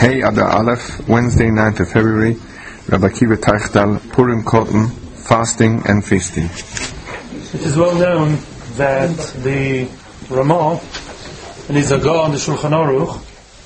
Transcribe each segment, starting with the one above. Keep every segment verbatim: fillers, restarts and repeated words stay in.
Hey Adar Aleph, Wednesday, ninth of February, Rabbi Akiva Teichtal, Purim Cotton, fasting and feasting. It is well known that the Ramah in his Agah on the Shulchan Aruch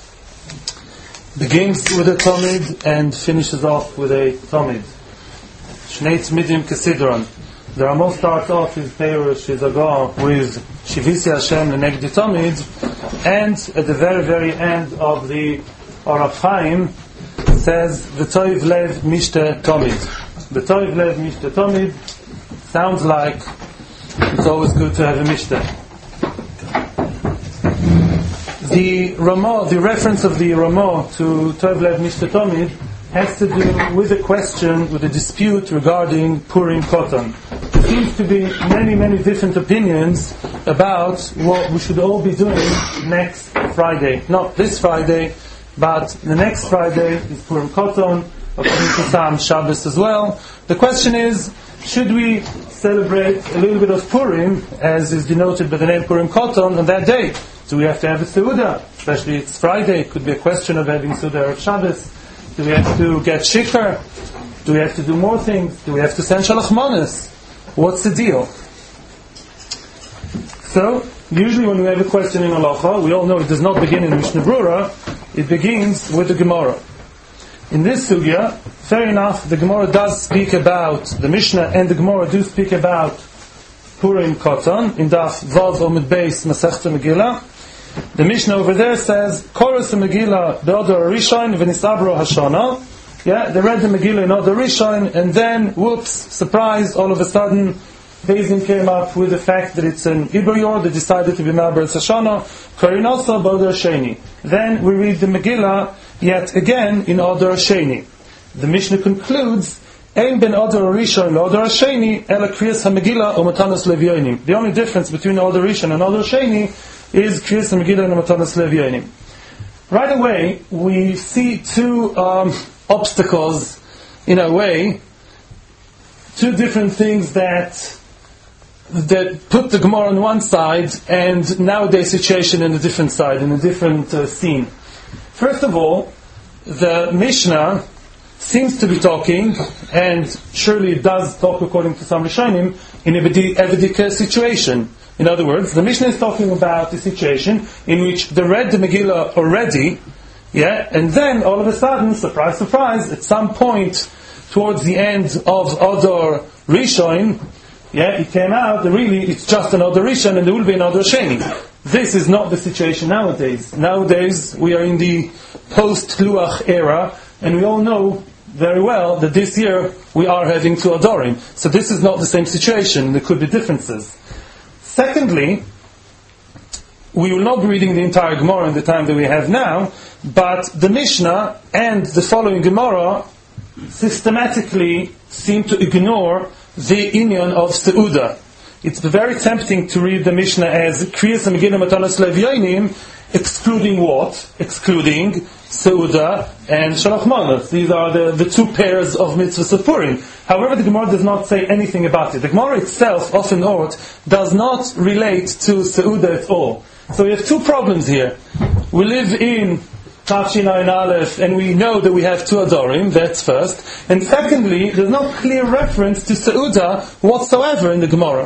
begins with a Tamid and finishes off with a Tamid. Shnei Tzmidim Kesidron. The Ramah starts off his Perush, his Agah, with Shivisi Hashem Lenegdi Tamid, and at the very, very end of the Arav Chaim says, V'toiv lev mishte Tamid. The Toiv lev mishte Tamid sounds like it's always good to have a mishte. The Ramah, the reference of the Ramah to Toiv lev mishte Tamid has to do with a question, with a dispute regarding Purim Cotton. There seems to be many, many different opinions about what we should all be doing next Friday. Not this Friday, but the next Friday is Purim Cotton, according to some Shabbos as well. The question is, should we celebrate a little bit of Purim, as is denoted by the name Purim Cotton, on that day? Do we have to have a Seudah? Especially it's Friday, it could be a question of having Seudah of Shabbos. Do we have to get shikar? Do we have to do more things? Do we have to send shalach manos? What's the deal? So, usually when we have a question in halacha, we all know it does not begin in Mishnah Brura, it begins with the Gemara. In this sugya, fair enough, the Gemara does speak about, the Mishnah and the Gemara do speak about Purim Cotton, in Daf Vav Omid Beis Masechta Megillah. The Mishnah over there says, Chorus Megillah Be'odor Rishon V'nisabro Hashana. Yeah, they read the Megillah in Odor Rishon, and then, whoops, surprise, all of a sudden, Beizin came up with the fact that it's an Ibor Yor, they decided to be Ma'aber Hashana, Karinosa Be'odor Sheni. Then we read the Megillah yet again in Odor Sheni. The Mishnah concludes, Ein ben Odor Rishon Odor Sheni ela Kriyas HaMegillah o Matanos Levyonim. The only difference between Odor Rishon and Odor Sheni is Kriyas HaMegillah and Matanos Levyonim. Right away, we see two um, obstacles in a way, two different things that that put the Gemara on one side and nowadays situation in a different side, in a different uh, scene. First of all, the Mishnah seems to be talking, and surely it does talk according to some Rishonim, in a Evedika situation. In other words, the Mishnah is talking about the situation in which they read the Megillah already, yeah, and then all of a sudden, surprise, surprise, at some point towards the end of Odor Rishon, yeah, it came out that really it's just an Odor Rishon and there will be an Odor Sheni. This is not the situation nowadays. Nowadays we are in the post-Luach era, and we all know very well that this year we are having two Adorim. So this is not the same situation. There could be differences. Secondly, we will not be reading the entire Gemara in the time that we have now, but the Mishnah and the following Gemara systematically seem to ignore the inyan of Seudah. It's very tempting to read the Mishnah as Kriyas HaMegillah Matanos Levyonim, excluding what? Excluding Seudah and Shalach Manos. These are the, the two pairs of mitzvahs of Purim. However, the Gemara does not say anything about it. The Gemara itself, often Ort, does not relate to Seudah at all. So we have two problems here. We live in Tafshin Ayin Aleph, and we know that we have two Adorim, that's first. And secondly, there's no clear reference to Seudah whatsoever in the Gemara.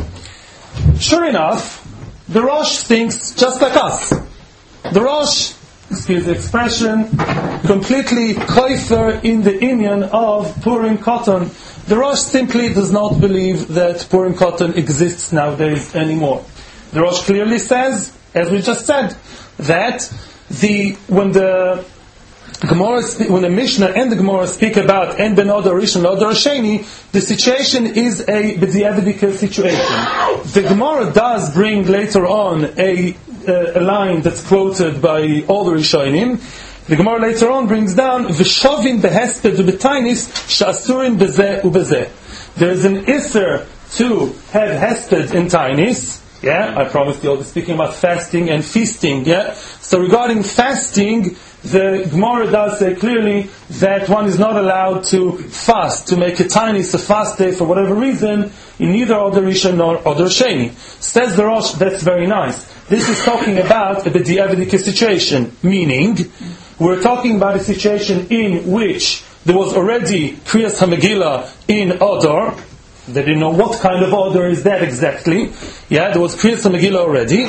Sure enough, the Rosh thinks just like us. The Rosh, excuse the expression, completely koifer in the inyan of Purim Cotton. The Rosh simply does not believe that Purim Cotton exists nowadays anymore. The Rosh clearly says, as we just said, that The when the Gemara, when the Mishnah and the Gemara speak about En ben Odor Rishon Odor Sheni, the situation is a b'di'evedika situation. The Gemara does bring later on a, a, a line that's quoted by all the Rishonim. The Gemara later on brings down V'shovin behesped u'b'tainis sha'asurin bezeh u'bezeh. There is an isser to have hesped in tainis. Yeah, I promised you I'll be speaking about fasting and feasting. Yeah, so regarding fasting, the Gemara does say clearly that one is not allowed to fast, to make a tiny a fast day for whatever reason, in neither Odor Rishon nor Odor Sheni. Says the Rosh, that's very nice. This is talking about a b'di'evedika situation, meaning we're talking about a situation in which there was already Kriyas HaMegillah in Adar. They didn't know what kind of order is that exactly. Yeah, there was Kriyas HaMegillah already.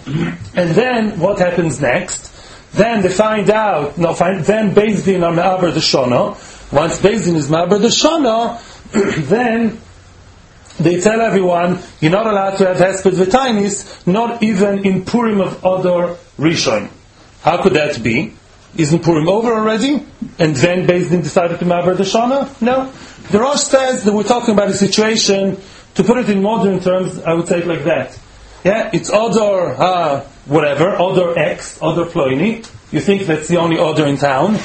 And then, what happens next? Then they find out, no, find, then Beis Din are Me'aber the Shana. Once Beis Din is Me'aber the Shana, then they tell everyone, you're not allowed to have Hesped V'Tainis, not even in Purim of Adar Rishon. How could that be? Isn't Purim over already? And then Beis Din decided to Me'aber the Shana? No. The Rosh says that we're talking about a situation, to put it in modern terms, I would say it like that. Yeah, it's Adar, uh, whatever, Adar X, Adar Ploini. You think that's the only Adar in town.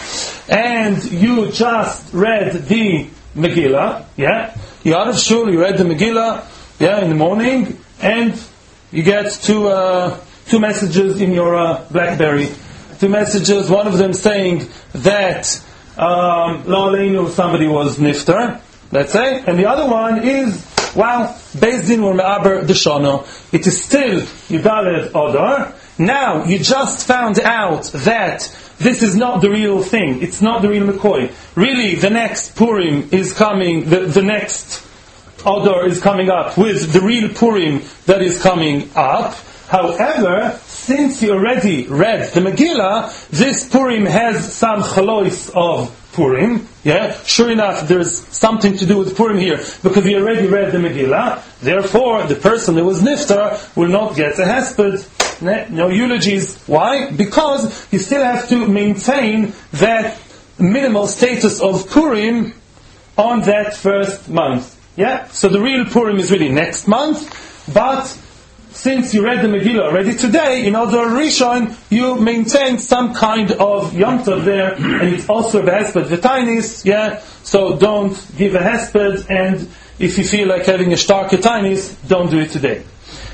And you just read the Megillah, yeah. You're out of shul, you read the Megillah, yeah, in the morning, and you get two, uh, two messages in your uh, BlackBerry. Two messages, one of them saying that um, Lo Aleinu, somebody was nifter, let's say, and the other one is, wow, Beis Din were Me'aber the Shana. It is still Yudaled Adar. Now, you just found out that this is not the real thing. It's not the real McCoy. Really, the next Purim is coming, the, the next Adar is coming up with the real Purim that is coming up. However, since you already read the Megillah, this Purim has some chalois of Purim. Yeah, sure enough, there's something to do with Purim here because you already read the Megillah. Therefore, the person that was niftar will not get a hesped. No eulogies. Why? Because you still have to maintain that minimal status of Purim on that first month. Yeah. So the real Purim is really next month, but since you read the Megillah already today, in Adar Rishon, you maintain some kind of Yom Tov there, and it's also a Hesped V'Tainis, yeah, so don't give a Hesped, and if you feel like having a stark Tainis, don't do it today.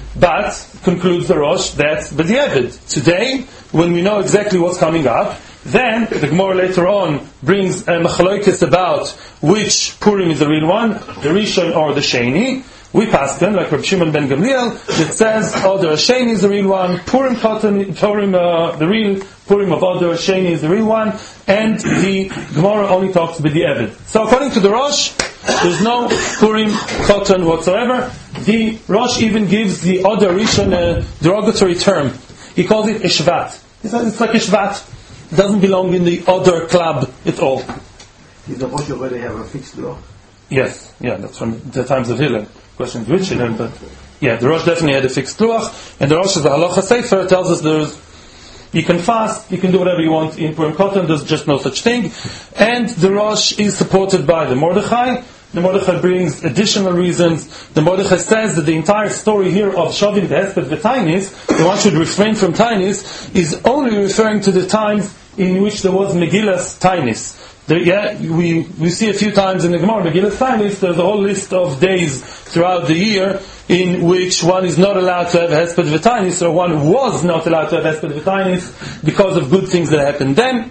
But, concludes the Rosh, that's B'diavad. Today, when we know exactly what's coming up, then the Gemara later on brings a Machloikis about which Purim is the real one, the Rishon or the Sheni. We passed them, like Reb Shimon ben Gamliel, that says Adar Sheni is the real one, Purim Katan, Purim, uh, the real Purim of Adar Sheni is the real one, and the Gemara only talks with the Eved. So according to the Rosh, there's no Purim Katan whatsoever. The Rosh even gives the Adar Rishon a derogatory term. He calls it a Shvat. He says it's like a Shvat. It doesn't belong in the Adar club at all. Did the Rosh already have a fixed law? Yes, yeah, that's from the times of Hillel. Question is which Hillel, but yeah, the Rosh definitely had a fixed luach, and the Rosh of the Halacha Sefer tells us there's, you can fast, you can do whatever you want in Purim Katan, there's just no such thing, and the Rosh is supported by the Mordechai. The Mordechai brings additional reasons. The Mordechai says that the entire story here of Shavim Hesped V'Tainis, the one should refrain from Tainis, is only referring to the times in which there was Megillas Tainis. There, yeah, we, we see a few times in the Gemara, Megillas Tainis, there's a whole list of days throughout the year in which one is not allowed to have Hesped V'Tainis, or one was not allowed to have Hesped V'Tainis because of good things that happened then.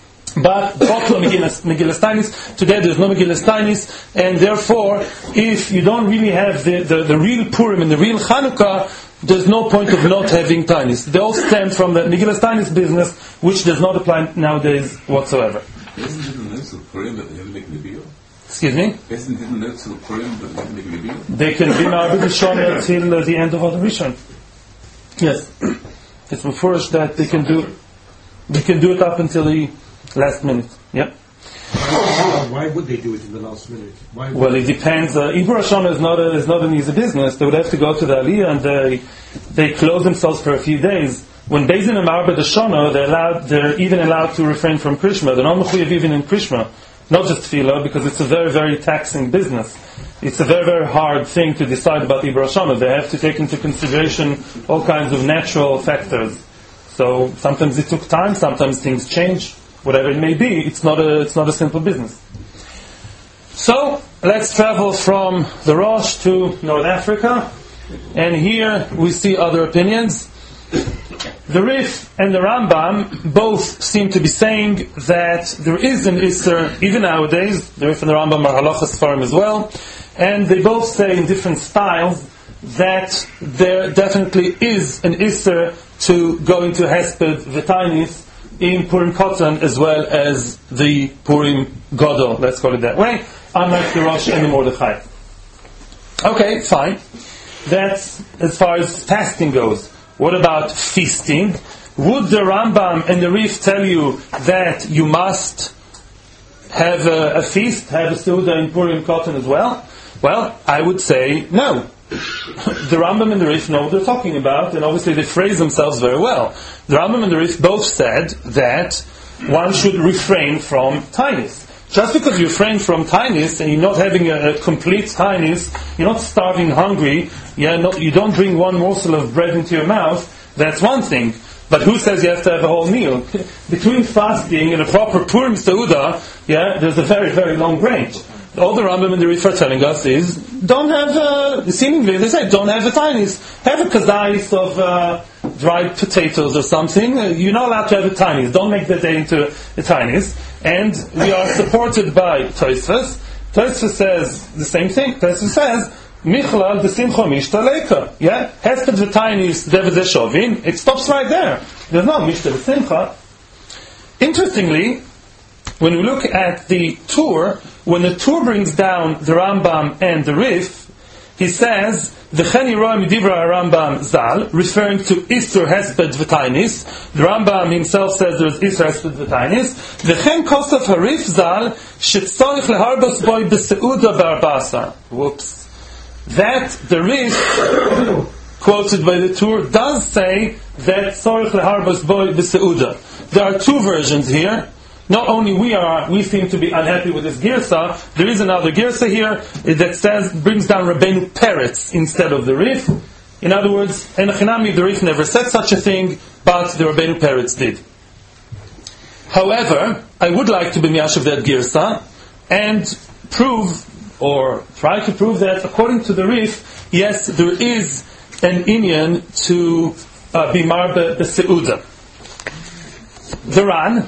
But Megillas Tainis, today there's no Megillas Tainis, and therefore, if you don't really have the, the, the real Purim and the real Chanukah, there's no point of not having Tainis. They all stem from the Megillas Tainis business, which does not apply nowadays whatsoever. Isn't it a notes of Purim that they have to make Nebiah? Excuse me? Isn't it a notes of Purim that they have to make Nebiah? They can be Ma'abed Rishon till uh, the end of Adar Rishon. Yes. It's before that they can do they can do it up until the last minute. Yep. Why would they do it in the last minute? Why well, it depends. Uh, Ibur Hashanah is not a, is not an easy business. They would have to go to the Aliyah and they they close themselves for a few days. When Beis Din and Ma'abed Shana, they're allowed, they're even allowed to refrain from Krishma. They're not mechuyev even in Krishma, not just tefillah, because it's a very, very taxing business. It's a very, very hard thing to decide about Ibur Hashanah. They have to take into consideration all kinds of natural factors. So sometimes it took time, sometimes things change, whatever it may be. It's not a, it's not a simple business. So let's travel from the Rosh to North Africa, and here we see other opinions. The Rif and the Rambam both seem to be saying that there is an Isser, even nowadays. The Rif and the Rambam are halachas farim as well, and they both say in different styles that there definitely is an Isser to go into Hesped V'Tainis in Purim Katan as well as the Purim Gadol, let's call it that way, unlike the Rosh and the Mordechai. Okay, fine. That's as far as fasting goes. What about feasting? Would the Rambam and the Rif tell you that you must have a, a feast, have a Seudah in Purim Katan as well? Well, I would say no. The Rambam and the Rif know what they're talking about, and obviously they phrase themselves very well. The Rambam and the Rif both said that one should refrain from tinies. Just because you refrain from tinies and you're not having a, a complete tinies, you're not starving hungry, yeah, not, you don't bring one morsel of bread into your mouth, that's one thing. But who says you have to have a whole meal? Between fasting and a proper Purim Seudah, yeah, there's a very, very long range. All the Rambam and the Rif are telling us is, don't have, uh, seemingly they say, don't have a tinies. Have a kazais of uh, dried potatoes or something. Uh, you're not allowed to have a tinies. Don't make that day into a tinies. And we are supported by Tosfos. Tosfos says the same thing. Tosfos says, Michlal desimcha mishta leika. Yeah? Hesped v'tainis devede shovin. It stops right there. There's no mishta desimcha. Interestingly, when we look at the Tur, when the Tur brings down the Rambam and the Rif, he says, V'cheni roa midivra Rambam zal, referring to Isur Hesped V'tainis. The Rambam himself says there is Isur Hesped V'tainis. V'chen kosav harif zal, shetzorich leharbos boy b'seuda barbasa. Whoops. That the Rif, quoted by the Tur, does say that tzorich leharbos boy b'seuda. There are two versions here. Not only we are, we seem to be unhappy with this girsa, there is another girsa here that says, brings down Rabbeinu Peretz instead of the Rif. In other words, Enochinami, the Rif never said such a thing, but the Rabbeinu Peretz did. However, I would like to be miyashav that girsa, and prove, or try to prove that according to the Rif, yes, there is an inyan to uh, be marbe the Seudah. The Ran,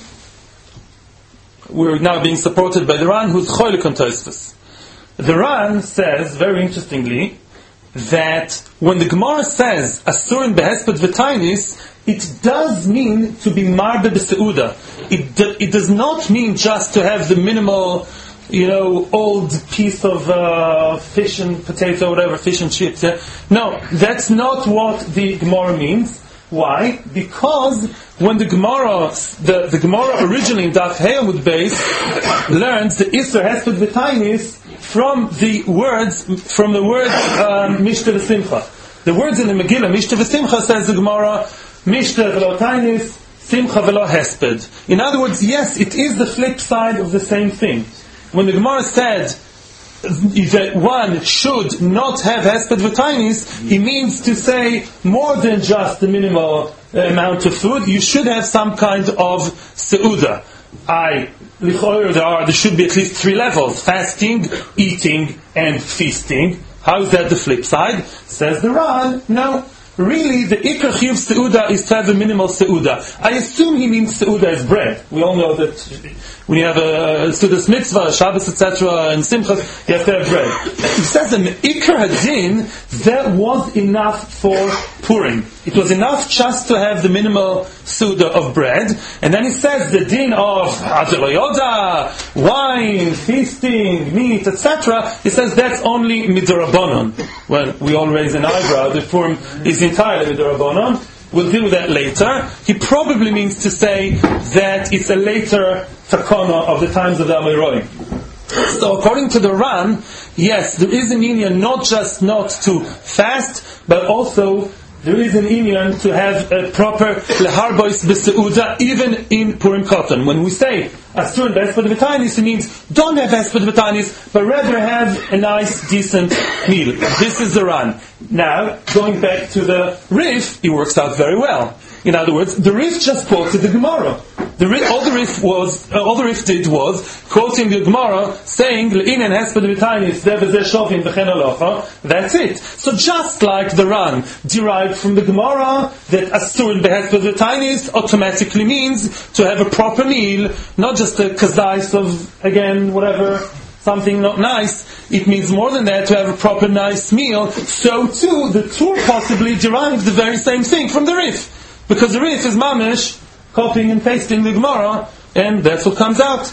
we're now being supported by the Ran, who's cholik on Tosfos. The Ran says, very interestingly, that when the Gemara says Asurin behesped v'tainis, it does mean to be marbe b'seuda. It do, it does not mean just to have the minimal, you know, old piece of uh, fish and potato, whatever, fish and chips. Yeah? No, that's not what the Gemara means. Why? Because when the Gemara, the, the Gemara originally in Daf Hey Amud Beis learns the Isur Hesped V'tainis from the words, from the word um, Mishta V'simcha. The words in the Megillah, Mishta V'simcha, says the Gemara, Mishta V'lo Tainis, Simcha V'lo Hesped. In other words, yes, it is the flip side of the same thing. When the Gemara said that one should not have hesped v'tainis, he means to say more than just the minimal amount of food. You should have some kind of seudah. I, lichoyer, there are, there should be at least three levels: fasting, eating, and feasting. How is that the flip side? Says the Ran, no. Really, the ikar chiyuv seudah is to have a minimal seudah. I assume he means seudah as bread. We all know that when you have a seudas mitzvah, Shabbos, et cetera, and simchas, you have to have bread. He says that the ikar hadin, that was enough for Purim. It was enough just to have the minimal seudah of bread. And then he says the din of adelayoda, wine, feasting, meat, et cetera. He says that's only midorabonon. Well, we all raise an eyebrow. The Purim is entirely midorabonon. We'll deal with that later. He probably means to say that it's a later takana of the times of the Amoraim. So according to the Ran, yes, there is an inyan not just not to fast, but also there is an inyan to have a proper leharbois b'seuda even in Purim Katan. When we say asur v'esped v'tainis, it means don't have v'esped v'tainis, but rather have a nice, decent meal. This is the Ran. Now, going back to the Rif, it works out very well. In other words, the Rif just quoted the Gemara. The Rif, all the Rif was, uh, all the Rif did was quoting the Gemara, saying "Le'inen hesped v'tainis devezeh shovin v'chen alocha." That's it. So just like the Ran derived from the Gemara that asur behesped v'tainis automatically means to have a proper meal, not just a kazais of again whatever. Something not nice, it means more than that to have a proper nice meal. So too, the Tur possibly derived the very same thing from the Rif. Because the Rif is mamish, copying and pasting the Gemara, and that's what comes out.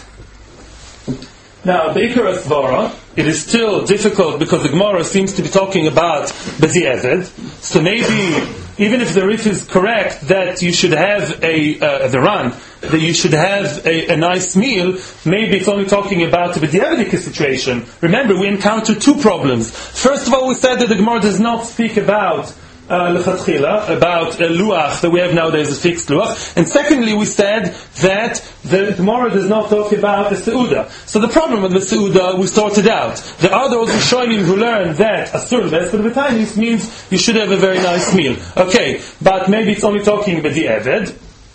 Now, the Ikar Svara, it is still difficult because the Gemara seems to be talking about B'di'evet. So maybe, even if the Rif is correct that you should have a, uh, the Ran, that you should have a, a nice meal, maybe it's only talking about the B'di'evet situation. Remember, we encountered two problems. First of all, we said that the Gemara does not speak about Uh, lechatchila, about a luach that we have nowadays, a fixed luach. And secondly, we said that the Gemara does not talk about the seuda. So the problem with the seuda we sorted out. There are those Rishonim who learn that asur v'esper v'tainis means you should have a very nice meal. Okay, but maybe it's only talking about the eved.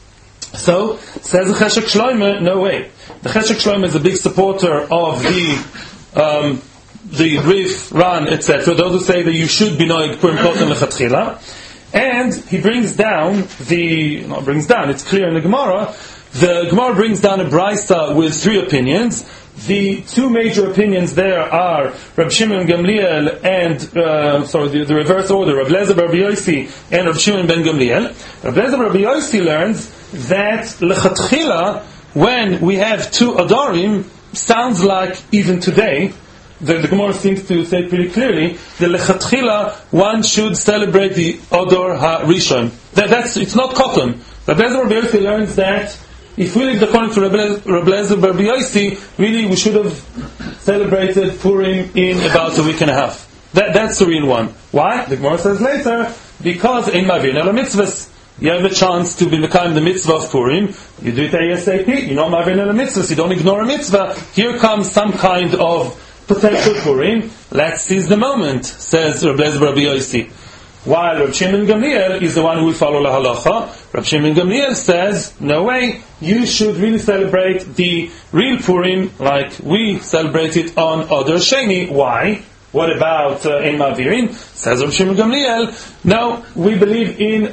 So, says the Cheshek Shloime, no way. The Cheshek Shloime is a big supporter of the um, the Rif, Ran, et cetera. Those who say that you should be noig Purim Kotan lechatchila, and he brings down the not brings down. It's clear in the Gemara. The Gemara brings down a brisa with three opinions. The two major opinions there are Rab Shimon Gamliel and uh, sorry, the, the reverse order, Rab Lezer Bar Yossi and Rab Shimon ben Gamliel. Rab Lezer Bar Yossi learns that lechatchila, when we have two Adarim, sounds like even today. The, the Gemara seems to say pretty clearly that lechatchila one should celebrate the Adar HaRishon. That, that's it's not cotton. Rab Lezer Bar Yossi learns that if we lived according to Rab Lezer Bar Yossi, really we should have celebrated Purim in about a week and a half. That, that's the real one. Why? The Gemara says later, because in Mavin el mitzvahs. You have a chance to be become the mitzvah of Purim. You do it ASAP. You know Mavin el mitzvahs. You don't ignore a mitzvah. Here comes some kind of potential Purim. Let's seize the moment, says Rab Lezer Bar Yossi. While Rab Shimon Gamliel is the one who will follow la halacha. Rab Shimon Gamliel says, no way, you should really celebrate the real Purim like we celebrate it on Adar Sheni. Why? What about uh, in Mavirin? Says Rab Shimon Gamliel, no, we believe in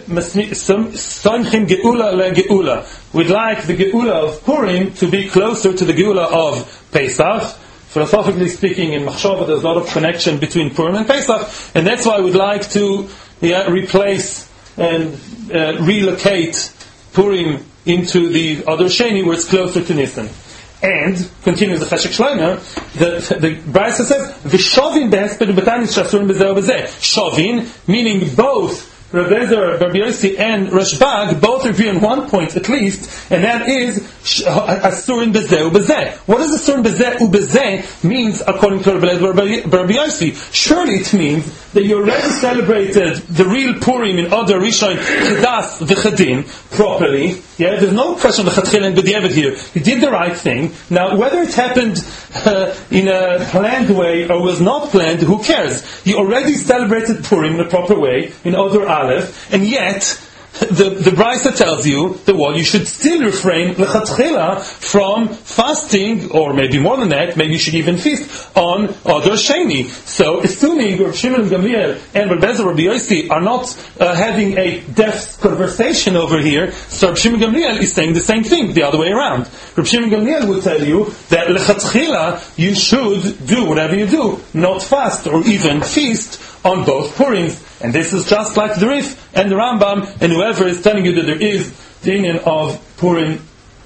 Soimchim Geula le Geula. We'd like the Geula of Purim to be closer to the Geula of Pesach. Philosophically speaking, in Machshava there's a lot of connection between Purim and Pesach, and that's why we'd like to yeah, replace and uh, relocate Purim into the Adar Sheni where it's closer to Nisan. And, continues the Cheshek Shloime, the, the Brisa says, V'shovin be'hesper b'tanis shasurim b'zeh b'zeh. Shovin, meaning both Rab Lezer Bar Yossi and Rashbag both agree on one point at least, and that is Asurin Bezeh Ubezeh. What does Asurin Bezeh Ubezeh means according to Rab Lezer Bar Yossi? Surely it means that you already celebrated the real Purim in Adar Rishon Kedas V'Chadin properly. Yeah, there's no question of Lechatchila and B'di'evet here. You did the right thing. Now, whether it happened uh, in a planned way or was not planned, who cares? You already celebrated Purim in a proper way in Adar Aleph, and yet the the Brisa tells you that well, you should still refrain lechatchila from fasting, or maybe more than that, maybe you should even feast on Adar Sheni. So, assuming Rab Shimon Gamliel and Rab Lezer Bar Yossi are not uh, having a depth conversation over here, so Rab Shimon Gamliel is saying the same thing, the other way around. Rab Shimon Gamliel will tell you that lechatchila you should do whatever you do, not fast or even feast on both Purims. And this is just like the Rif and the Rambam and whoever is telling you that there is the union of Purim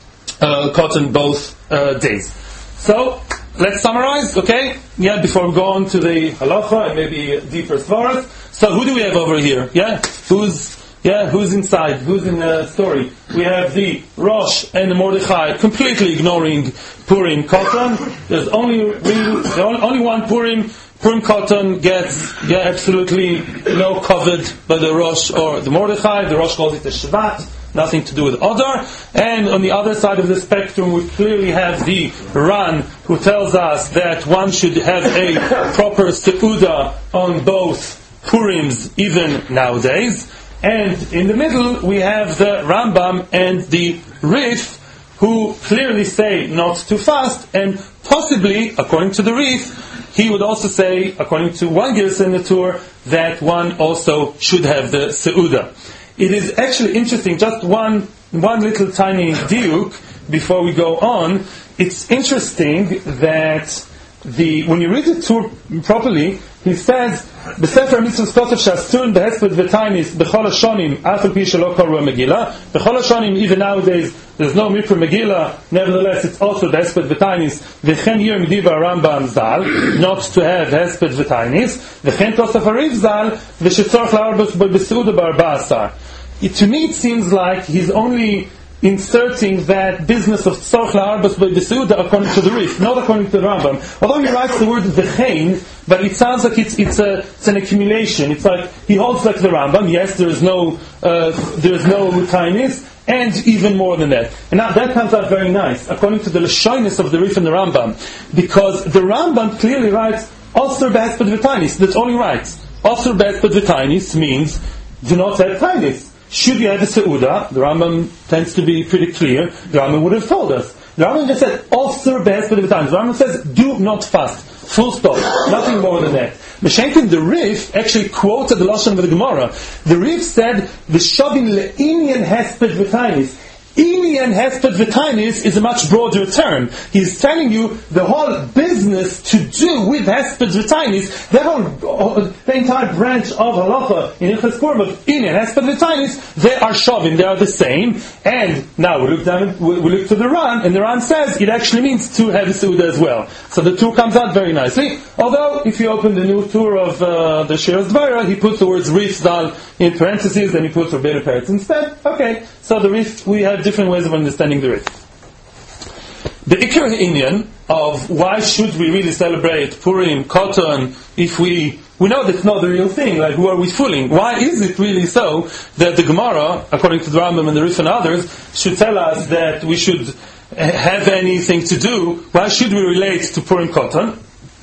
uh, cotton both uh, days. So, let's summarize, okay? Yeah, before we go on to the halacha and maybe deeper svaras. So, who do we have over here? Yeah? Who's, yeah, who's inside? Who's in the story? We have the Rosh and the Mordechai completely ignoring Purim cotton. There's only real, only, only one Purim. Purim cotton gets yeah, absolutely no covered by the Rosh or the Mordechai. The Rosh calls it the Shvat, nothing to do with Adar. And on the other side of the spectrum, we clearly have the Ran, who tells us that one should have a proper Seuda on both Purims, even nowadays. And in the middle, we have the Rambam and the Rif, who clearly say not to fast, and possibly, according to the Rif, he would also say, according to one Gersa in the Tur, that one also should have the Seuda. It is actually interesting, just one one little tiny diuk before we go on. It's interesting that the when you read the Tur properly, he says, "B'sefer mitzvos kosev shastun behesped v'tainis b'chol hashonim afal pi shelo koru Megillah." B'chol hashonim, even nowadays, there's no mikra Megillah. Nevertheless, it's also behesped v'tainis. V'chen yir midiva Rambam Zal, not to have hesped v'tainis. V'chen Tosaf Hariv Zal v'shetzorach la'arbos b'seuda b'arba asar. To me, it seems like he's only inserting that business of tzorch la'arbos b'seuda according to the Rif, not according to the Rambam. Although he writes the word v'chein, but it sounds like it's it's a it's an accumulation. It's like he holds like the Rambam. Yes, there is no uh, there is no tainis, and even more than that. And now that comes out very nice according to the lashonis of the Rif and the Rambam, because the Rambam clearly writes Osir b'hesped v'tainis. That's all he writes. Osir b'hesped v'tainis means do not have tainis. Should you have a Seudah? The Rambam tends to be pretty clear. The Rambam would have told us. The Rambam just said, Osir b'hesped v'tainis. The Rambam says, do not fast. Full stop. Nothing more than that. Meshenkin, the Rif, actually quoted the Lashon of the Gemara. The Rif said, V'shavin le'inyan hesped v'tainis. Inyan hesped v'tainis is a much broader term. He's telling you the whole business to do with hesped v'tainis, the whole, the entire branch of halacha in Ilchos Purim of inyan hesped v'tainis, they are shavim, they are the same. And now we look down, we look to the Ran, and the Ran says it actually means to have a Seudah as well. So the two comes out very nicely. Although if you open the new tour of uh, the Shiras Dvaira, he puts the words Rif Zal in parentheses, and he puts Rabbeinu Peretz instead. Okay, so the Rif, we have different ways of understanding the Rif. The Ikar Inyan of why should we really celebrate Purim, Cotton, if we we know that's not the real thing, like who are we fooling? Why is it really so that the Gemara, according to the Rambam and the Rif and others, should tell us that we should have anything to do? Why should we relate to Purim, Cotton?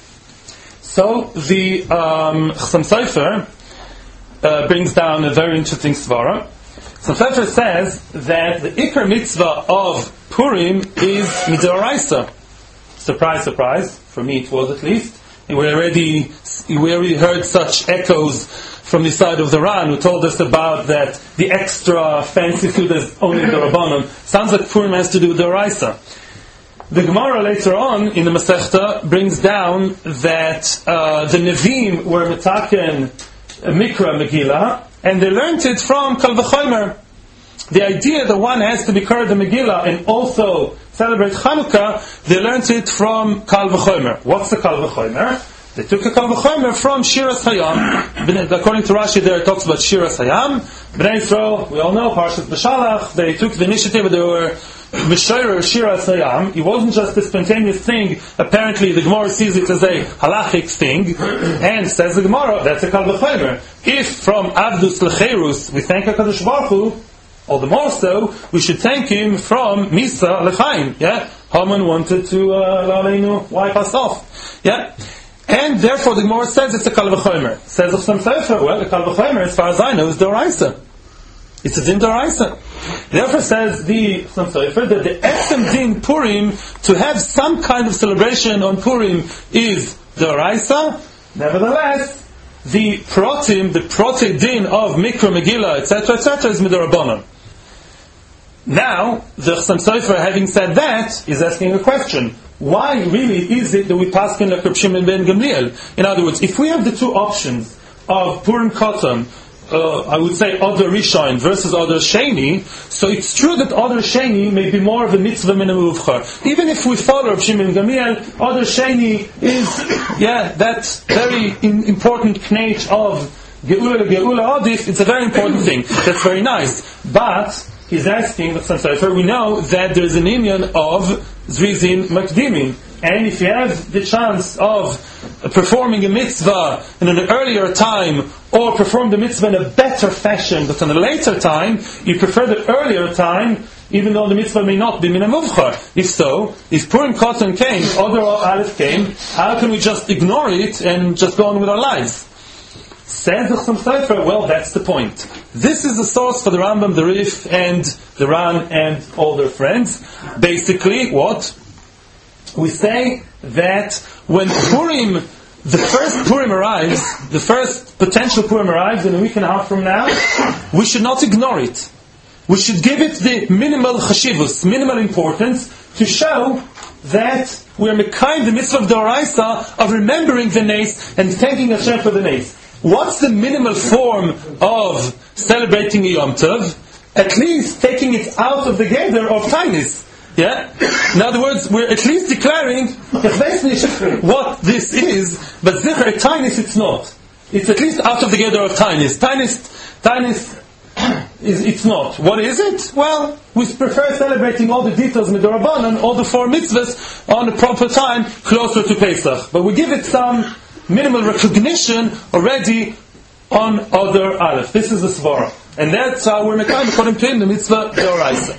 So the um, Chassam Sofer uh, brings down a very interesting svara. So Sofer says that the Ikar mitzvah of Purim is midoraisa. Surprise, surprise. For me, it was at least. We already we already heard such echoes from the side of the Ran, who told us about that the extra fancy food is only the Rabbanon. Sounds like Purim has to do with the Oraisa. The Gemara later on in the Masechta brings down that uh, the Nevi'im were metaken Mikra Megillah, and they learned it from Kal V'chomer. The idea that one has to be Kar the Megillah and also celebrate Chanukah, they learned it from Kal V'chomer. What's the Kal V'chomer? They took a Kal V'chomer from Shiras Hayam. According to Rashi, there it talks about Shiras Hayam. Bnei Yisrael, we all know, Parshat B'Shalach, they took the initiative, they were Mishorer Shiras Hayam. It wasn't just a spontaneous thing. Apparently, the Gemara sees it as a halachic thing, and says the Gemara, that's a Kal V'chomer. If from Avdus Lecherus we thank HaKadosh Baruch Hu, all the more so, we should thank him from Misa Lechaim. Yeah, Haman wanted to uh, wipe us off. Yeah, and therefore the Gemara says it's a Kal V'chomer. Says of some Sefer, well, the Kal V'chomer, as far as I know, is Doraisa. It's a Din Doraisa. Therefore, says the some Sefer that the Etzem Din Purim, to have some kind of celebration on Purim, is Doraisa. Nevertheless, the protim, the prote din of Mikra Megillah, et cetera, et cetera, is Midorabanan. Now, the Chassam Sofer, having said that, is asking a question. Why really is it that we pass in like Reb Shimon ben Gamliel? In other words, if we have the two options of Purim Kotam, uh, I would say Adar Rishon versus Adar Sheni, so it's true that Adar Sheni may be more of a mitzvah min ha'muvchar. Even if we follow Reb Shimon ben Gamliel, Adar Sheni is, yeah, that very in, important knech of Geula Geula Adif. It's a very important thing. That's very nice. But he's asking, we know that there's an inyan of Zrizin Makdimin. And if you have the chance of performing a mitzvah in an earlier time, or perform the mitzvah in a better fashion, but in a later time, you prefer the earlier time, even though the mitzvah may not be min ha'muvchar. If so, if Purim Kotan came, Adar Aleph came, how can we just ignore it and just go on with our lives? Says the Chassam Sofer, well, that's the point. This is the source for the Rambam, the Rif, and the Ran, and all their friends. Basically, what? We say that when Purim, the first Purim arrives, the first potential Purim arrives in a week and a half from now, we should not ignore it. We should give it the minimal chashivus, minimal importance, to show that we're mekayim the mitzvah of the Oraisa of remembering the Nes and thanking Hashem for the Nes. What's the minimal form of celebrating Yom Tov? At least taking it out of the gather of Tainis. Yeah? In other words, we're at least declaring what this is, but Zichar Tainis it's not. It's at least out of the gather of Tainis. Tainis, Tainis is it's not. What is it? Well, we prefer celebrating all the details Midorabanan, all the four mitzvahs on the proper time, closer to Pesach. But we give it some minimal recognition already on other Aleph. This is the Svara. And that's how we're making according to him the mitzvah Deoraisa.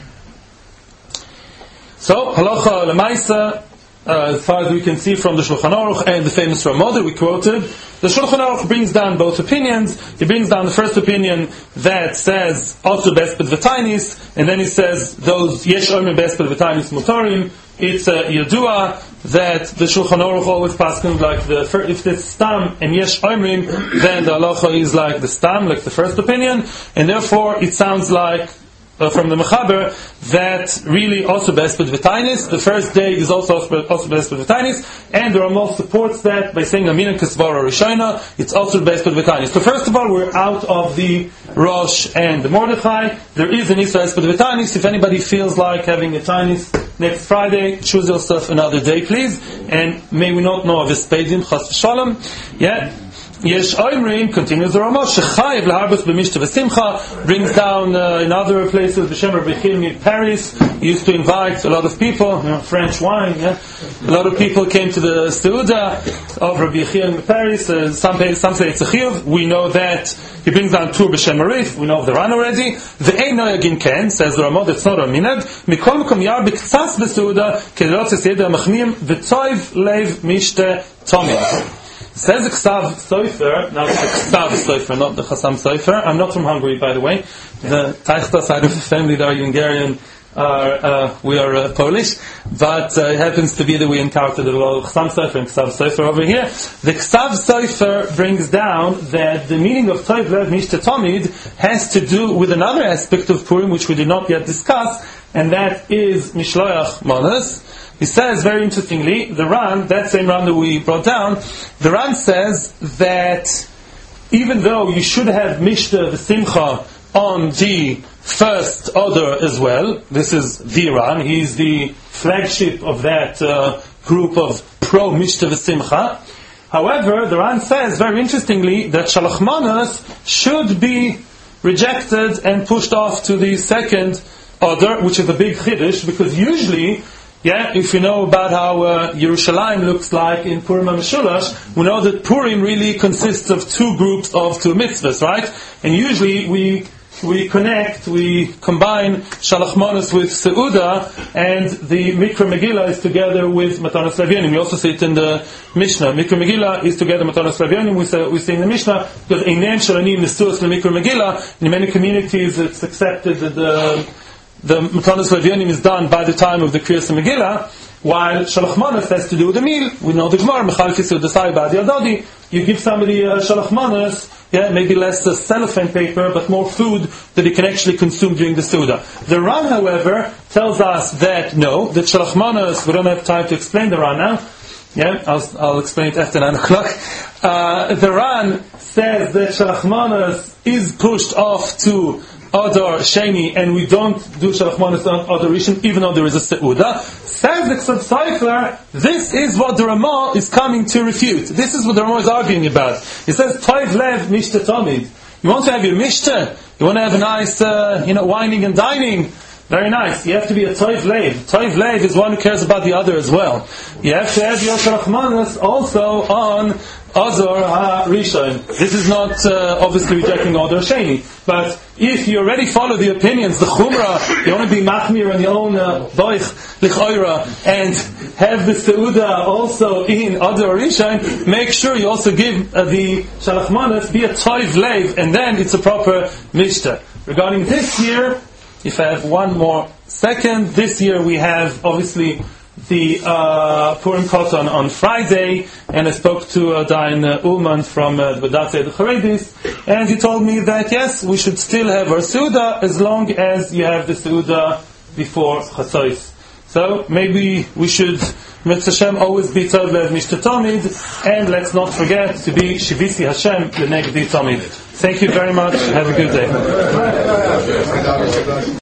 So, halacha lemaisa, uh, as far as we can see from the Shulchan Aruch and the famous Ramah that we quoted, the Shulchan Aruch brings down both opinions. He brings down the first opinion that says also besped v'tainis, and then he says those yesh omer besped v'tainis motorim. It's a yadua that the Shulchan Aruch always passes like the if it's stam and yesh omrim, then the halacha is like the stam, like the first opinion, and therefore it sounds like Uh, from the Mechaber that really also besped v'tainis. The first day is also also besped v'tainis, and the Ramah supports that by saying Aminan Kesvara Rishona. It's also besped v'tainis. So first of all, we're out of the Rosh and the Mordechai. There is an Isra besped v'tainis. If anybody feels like having a tainis next Friday, choose yourself another day, please. And may we not know of a spedim chas v'shalom. Yeah. Yesh Oimrim, continues the Ramah, Shechayev laharbus b'mishta v'simcha, brings down uh, in other places, B'Shem Rabbi Yechiel in Paris, he used to invite a lot of people, you know, French wine, yeah? A lot of people came to the Seuda of Rabbi Yechiel in Paris, uh, some, some say it's a chiyuv, we know that he brings down Tur B'Shem Arif, we know of the Ran already, V'ein noyagin ken, says the Ramah, that's not a minad, Mikol Mekom yar b'ktsas b'Seuda, kedrot sesiyeda machmim, v'tzoiv leiv mishte tomim. Says the Ksav Sofer, now it's the Ksav Sofer, not the Chassam Sofer. I'm not from Hungary, by the way. The Taichta side of the family, they are Hungarian, are, uh, we are uh, Polish, but uh, it happens to be that we encountered a lot of Chassam Sofer and Ksav Sofer over here. The Ksav Sofer brings down that the meaning of Toiv Lev Mishta Tomid has to do with another aspect of Purim, which we did not yet discuss, and that is Mishloach Manas. He says, very interestingly, the Ran, that same Ran that we brought down, the Ran says that even though you should have Mishta V'Simcha on the first order as well, this is the Ran, he's the flagship of that uh, group of pro-Mishta V'Simcha. However, the Ran says, very interestingly, that Shalach Manas should be rejected and pushed off to the second order, which is a big chiddush, because usually, yeah, if you know about how uh, Yerushalayim looks like in Purim HaMeshulash, we know that Purim really consists of two groups of two mitzvahs, right? And usually we we connect, we combine Shalach Manas with Seuda, and the Mikra Megillah is together with Matanos Levyanim. We also see it in the Mishnah. Mikra Megillah is together with Matanos Levyanim. We say, we see in the Mishnah, because Einem Shalanim Nesuas LeMikra Megillah, in many communities it's accepted that the The Matanos Levyanim is done by the time of the Kriyas Megillah, while Shalach Manas has to do with the meal. We know the Gemara, Mechal Fisur Desai Badi Adodi. You give somebody a Shalach Manas, yeah, maybe less uh, cellophane paper, but more food that he can actually consume during the Seuda. The Ran, however, tells us that no, that Shalach Manas, we don't have time to explain the Ran now. Yeah, I'll, I'll explain it after nine o'clock. Uh, the Ran says that Shalach Manas is pushed off to Adar Sheni, and we don't do Shalach Manas on Adar Rishon, even though there is a Seuda. Says the Ksav Sofer, this is what the Ramah is coming to refute. This is what the Ramah is arguing about. He says, Toiv Lev Mishta Tomid. You want to have your Mishta? You want to have a nice, uh, you know, wining and dining? Very nice. You have to be a Toiv Lev. Toiv Lev is one who cares about the other as well. You have to have your Shalach Manas also on Adar HaRishon. This is not uh, obviously rejecting Adar Sheni, but if you already follow the opinions, the Chumrah, you want to be Machmir on your own Boich Lichoira, and have the Seuda also in Adar HaRishon, make sure you also give uh, the Shalach Manas, be a Toiv Lev, and then it's a proper Mishta. Regarding this year, if I have one more second, this year we have obviously the uh, Purim Koton on Friday, and I spoke to uh, Dain uh, Ullman from uh, the Badatzei the Charedis, and he told me that yes, we should still have our Seuda as long as you have the Seuda before Chatzos. So maybe we should, Mitzvah Hashem, always be Tov Lev Mishta Tamid, and let's not forget to be Shivisi Hashem L'Negdi Tamid. Thank you very much. Have a good day.